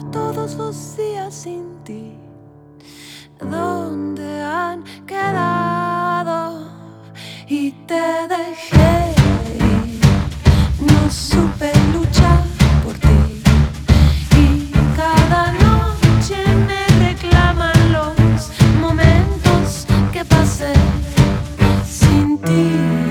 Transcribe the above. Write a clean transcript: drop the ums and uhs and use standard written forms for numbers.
todos los días sin ti. ¿Dónde han quedado? Y te dejé ir. No supe luchar por ti. Y cada noche me reclaman los momentos que pasé sin ti.